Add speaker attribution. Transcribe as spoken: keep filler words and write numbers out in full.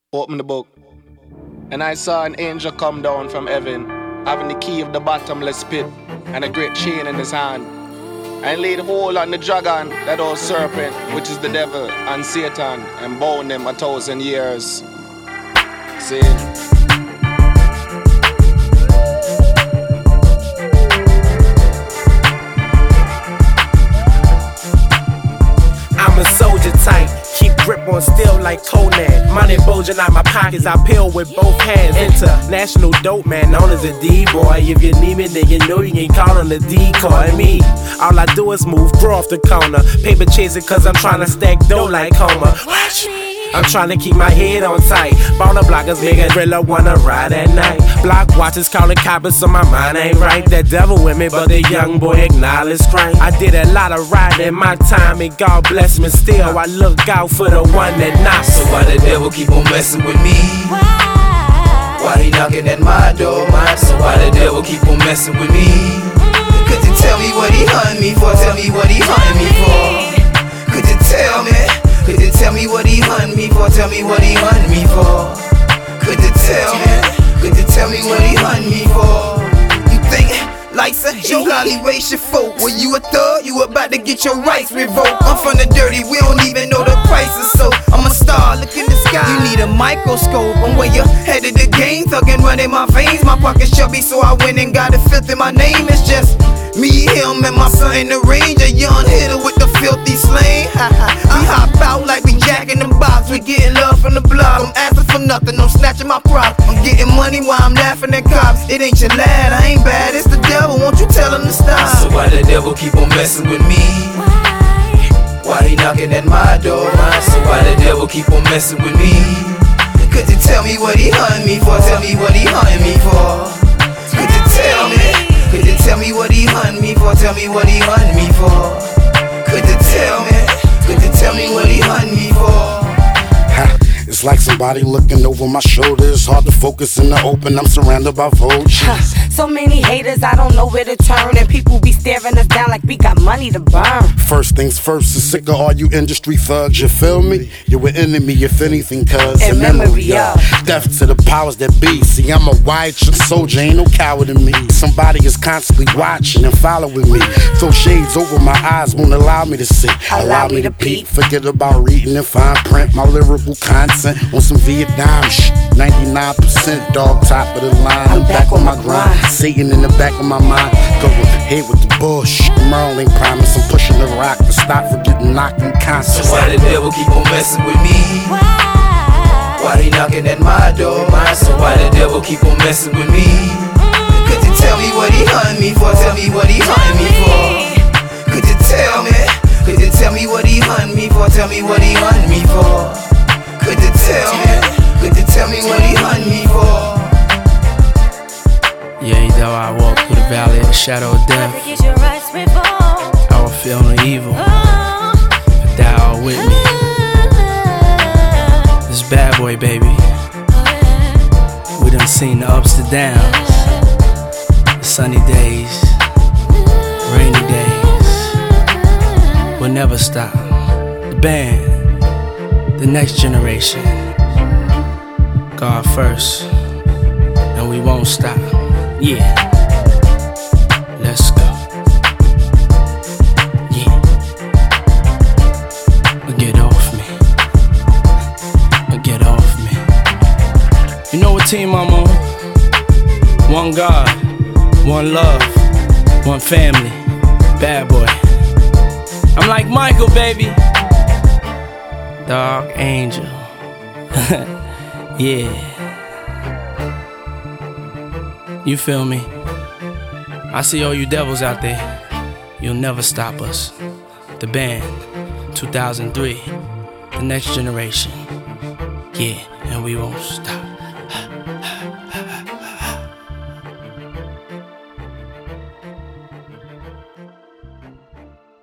Speaker 1: Open the book. And I saw an angel come down from heaven, having the key of the bottomless pit and a great chain in his hand. And laid hold on the dragon, that old serpent, which is the devil and Satan, and bound him a thousand years. See?
Speaker 2: I'm a soldier type, keep grip on steel like Conan. Money bulging out my pockets, I peel with both hands. International dope man, known as a D-boy. If you need me, then you know you can call on the decoy. Me, all I do is move, draw off the corner. Paper chasing cause I'm trying to stack dough like Homer. Watch me. I'm trying to keep my head on tight. Baller blockers make a thriller wanna ride at night. Block watchers calling coppers so my mind ain't right. That devil with me, but the young boy acknowledge crime. I did a lot of riding in my time, and God bless me still. I look out for the one that knocks.
Speaker 3: So why the devil keep on messing with me? Why? Why he knocking at my door? My, so why the devil keep on messing with me? Could you tell me what he hunting me for? Tell me what he hunting me for. Could you tell me? Could you tell me what he hunting me for? Tell me what he hunting me for. Could you tell me? Could you tell me what he hunting me for? You think life's a joke? You highly racial folk. When you a thug, you about to get your rights revoked. I'm from the dirty, we don't even know the prices. So I'm a star, look in the sky. You need a microscope. I'm way ahead of the game, thuggin' running my veins. My pocket's chubby, so I went and got a filth in my name. It's just me, him, and my son in the range. A young hitter with the filthy slang. We hop out like we jacking the box. We getting love from the block. I'm asking for nothing, I'm snatching my props. I'm getting money while I'm laughing at cops. It ain't your lad, I ain't bad, it's the devil. Won't you tell him to stop? So why the devil keep on messing with me? Why he knocking at my door? So why the devil keep on messing with me? Could you tell me what he hunting me for? Tell me what he hunting me for. Could you tell me? Could you tell me what he hunting me for? Tell me what he hunting me for. Could you tell me? Could you tell me what he hunting me for?
Speaker 4: It's like somebody looking over my shoulder. It's hard to focus in the open, I'm surrounded by vultures.
Speaker 5: Huh, so many haters, I don't know where to turn. And people be staring us down like we got money to burn.
Speaker 4: First things first, is sick of all you industry thugs, you feel me? You're an enemy if anything, cuz
Speaker 5: in memory of
Speaker 4: death to the powers that be. See, I'm a wide soldier, ain't no coward in me. Somebody is constantly watching and following me. Throw shades over my eyes, won't allow me to see.
Speaker 5: Allow, allow me to peek.
Speaker 4: Forget about reading and fine print. My lyrical content on some Vietnam shit. ninety-nine percent dog, top of the line. I'm, I'm back, back on my grind. grind. Satan in the back of my mind. Go ahead with the bullshit. Merlin promise. I'm pushing the rock to stop from getting knocked unconscious.
Speaker 3: So why the devil keep on messing with me? Why? Why he knocking at my door? My, so why the devil keep on messing with me? Could you tell me what he hunting me for? Tell me what he hunting me for. Could you tell me? Could you tell me what he hunting me for? Tell me what he hunting me for. Could you tell me? Could you tell me what he hunting me for?
Speaker 6: Yea, though I walk through the valley of the shadow of death, I will feel no evil, but thou art with me. This bad boy, baby, we done seen the ups, the downs, the sunny days, rainy days. We'll never stop. The band, the next generation. God first, and we won't stop. Yeah, let's go. Yeah, get off me. Get off me. You know what team I'm on? One God, one love, one family. Bad boy. I'm like Michael, baby. Dark angel. Yeah. You feel me? I see all you devils out there. You'll never stop us. The band, two thousand three. The next generation. Yeah, and we won't stop.